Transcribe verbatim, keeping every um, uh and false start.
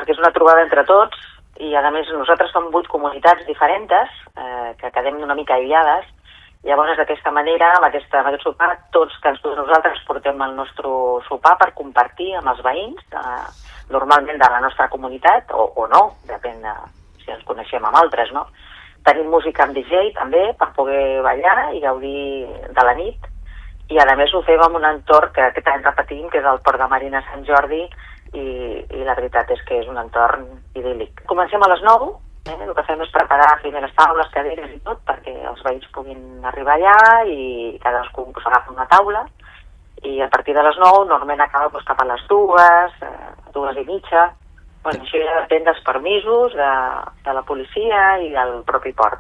perquè és una trobada entre tots i, a més, nosaltres som vuit comunitats diferents eh, que quedem una mica aïllades. Llavors, d'aquesta manera, amb, aquesta, amb aquest sopar, tots que nosaltres portem el nostre sopar per compartir amb els veïns, eh, normalment de la nostra comunitat, o, o no, depèn de si ens coneixem amb altres, no? Tenim música amb D J també per poder ballar i gaudir de la nit, i a més ho fem en un entorn que aquest any repetim, que és el Port de Marina Sant Jordi, i, i la veritat és que és un entorn idíl·lic. Comencem a les nou, eh? El que fem és preparar primeres taules, caderes i tot, perquè els veïns puguin arribar allà i cadascú s'agafa una taula, i a partir de les nou normalment acaba doncs, cap a les dues, eh, dues i mitja. Bueno, això ja depèn dels permisos de, de la policia i del propi port.